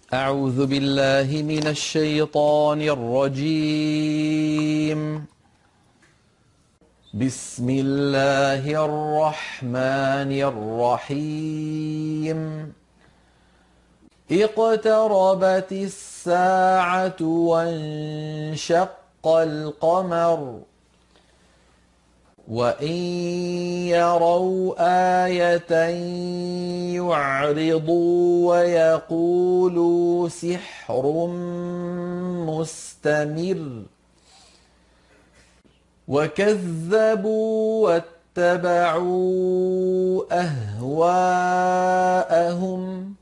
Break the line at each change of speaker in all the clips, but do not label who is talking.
أعوذ بالله من الشيطان الرجيم. بسم الله الرحمن الرحيم. اقتربت الساعة وانشق القمر وإن يروا آية يعرضوا ويقولوا سحر مستمر وكذبوا واتبعوا أهواءهم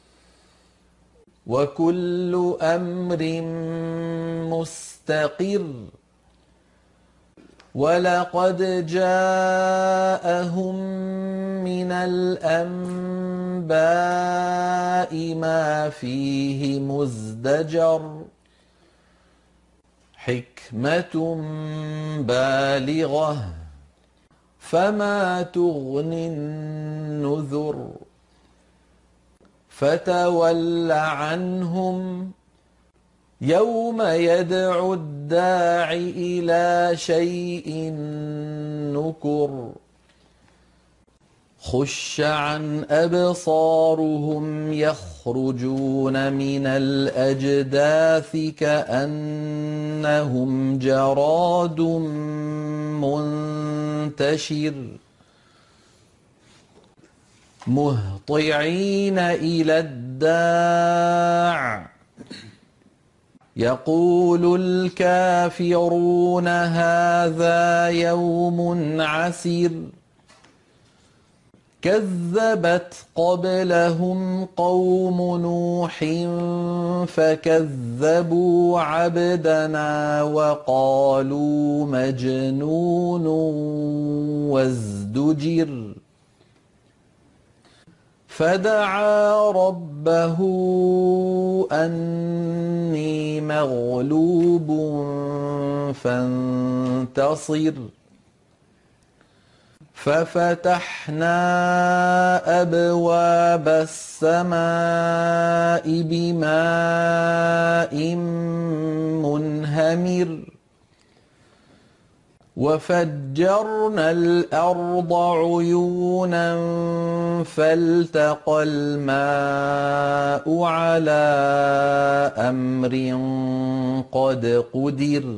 وكل أمر مستقر ولقد جاءهم من الأنباء ما فيه مزدجر حكمة بالغة فما تغني النذر فتول عنهم يوم يدعو الداع إلى شيء نكر خش عن أبصارهم يخرجون من الأجداث كأنهم جراد منتشر مهطعين إلى الداع يقول الكافرون هذا يوم عسير كذبت قبلهم قوم نوح فكذبوا عبدنا وقالوا مجنون وازدجر فدعا ربه أني مغلوب فانتصر ففتحنا أبواب السماء بماء منهمر وفجرنا الأرض عيونا فالتقى الماء على أمر قد قدر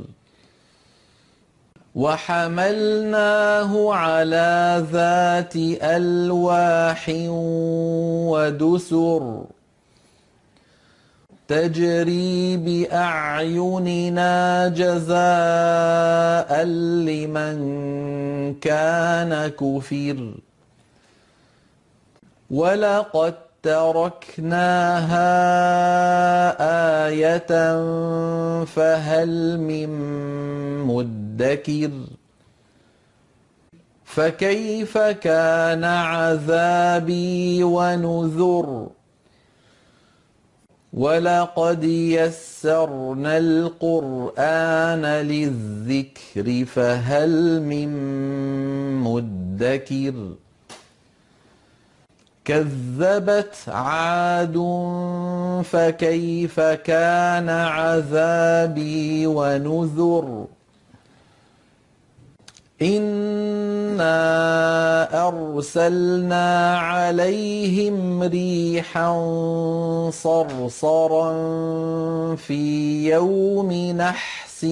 وحملناه على ذات ألواح ودسر تجري بأعيننا جزاء لمن كان كفر ولقد تركناها آية فهل من مدكر فكيف كان عذابي ونذر ولقد يسرنا القرآن للذكر فهل من مدكر كذبت عاد فكيف كان عذابي ونذر إنا أرسلنا عليهم ريحا صرصرا في يوم نحس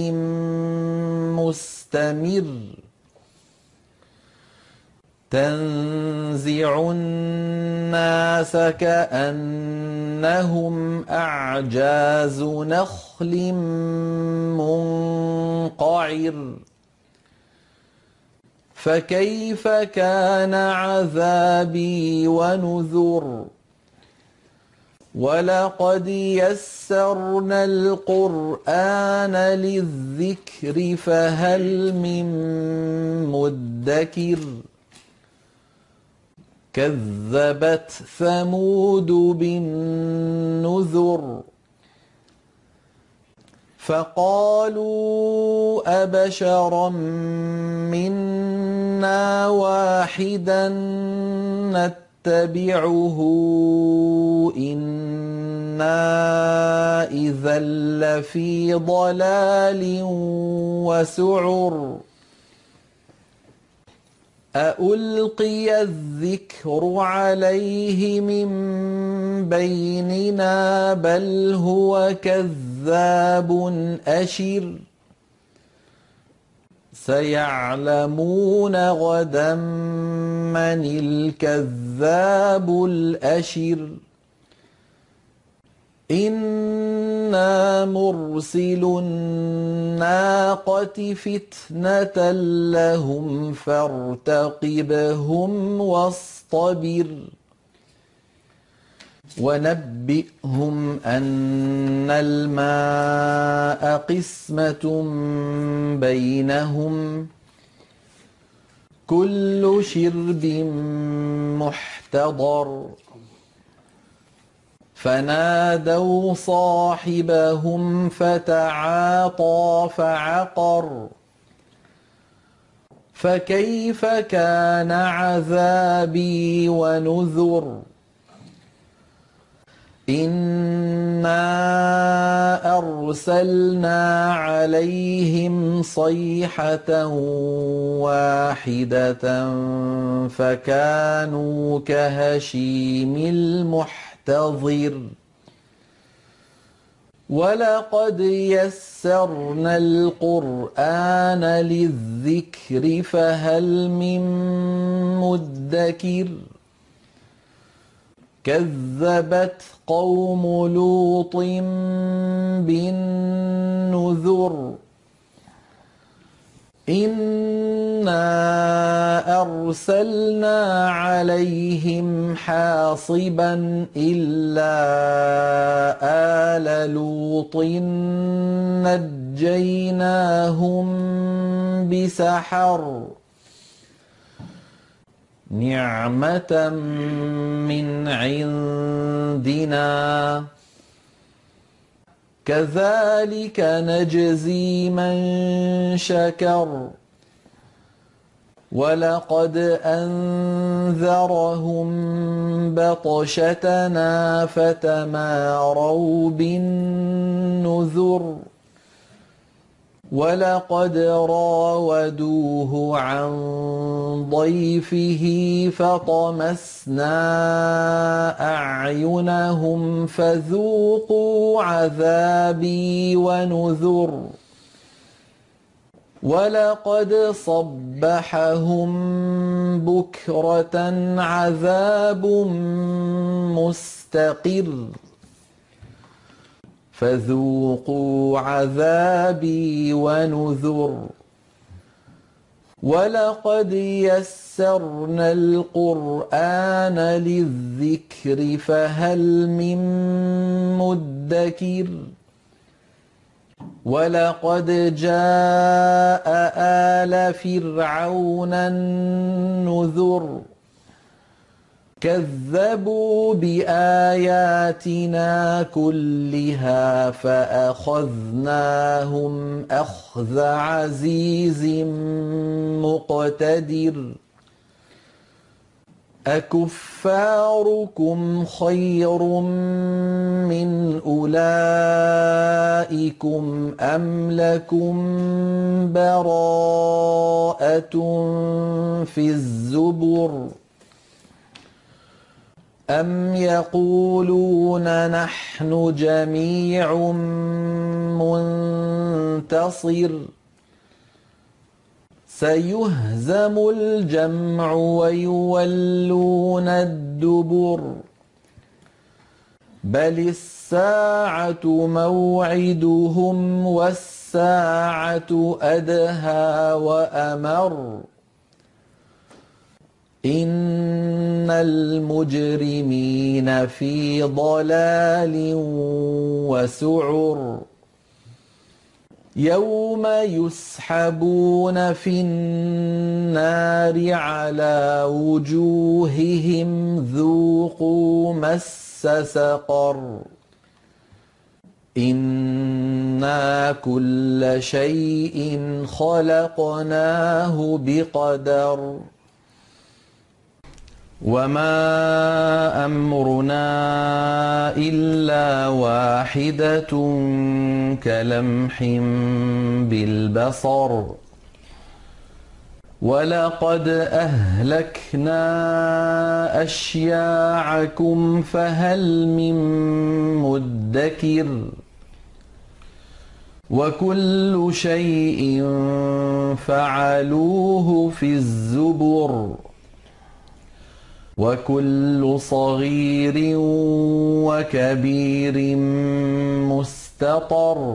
مستمر تنزع الناس كأنهم أعجاز نخل منقعر فكيف كان عذابي ونذر ولقد يسرنا القرآن للذكر فهل من مدكر كذبت ثمود بالنذر فقالوا أبشرا منا واحدا نتبعه إنا إنا إذا لفي ضلال وسعر أألقي الذكر عليه من بيننا بل هو كذاب أشر سيعلمون غدا من الكذاب الأشر إنا مرسل الناقة فتنة لهم فارتقبهم واصطبر ونبئهم أن الماء قسمة بينهم كل شرب محتضر فنادوا صاحبهم فتعاطى فعقر فكيف كان عذابي ونذر إنا أرسلنا عليهم صيحة واحدة فكانوا كهشيم المحتضر ولقد يسرنا القرآن للذكر فهل من مدكر كذبت قوم لوط بالنذر إنا أرسلنا عليهم حاصبا إلا آل لوط نجيناهم بسحر نعمة من عندنا كذلك نجزي من شكر ولقد أنذرهم بطشتنا فتماروا بالنذر ولقد راودوه عن ضيفه فطمسنا أعينهم فذوقوا عذابي ونذر ولقد صبحهم بكرة عذاب مستقر فذوقوا عذابي ونذر ولقد يسرنا القرآن للذكر فهل من مدكر ولقد جاء آل فرعون النذر كذبوا بآياتنا كلها فأخذناهم أخذ عزيز مقتدر أكفاركم خير من أولئكم أم لكم براءة في الزبر أم يقولون نحن جميع منتصر سيهزم الجمع ويولون الدبر بل الساعة موعدهم والساعة أدهى وأمر إن المجرمين في ضلال وسعر يوم يسحبون في النار على وجوههم ذوقوا مس سقر إنا كل شيء خلقناه بقدر وما أمرنا إلا واحدة كلمح بالبصر ولقد أهلكنا أشياعكم فهل من مدكر وكل شيء فعلوه في الزبر وكل صغير وكبير مستطر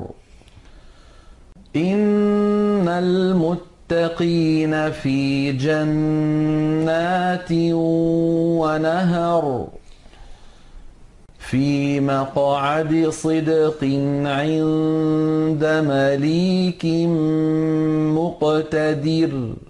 إن المتقين في جنات ونهر في مقعد صدق عند مليك مقتدر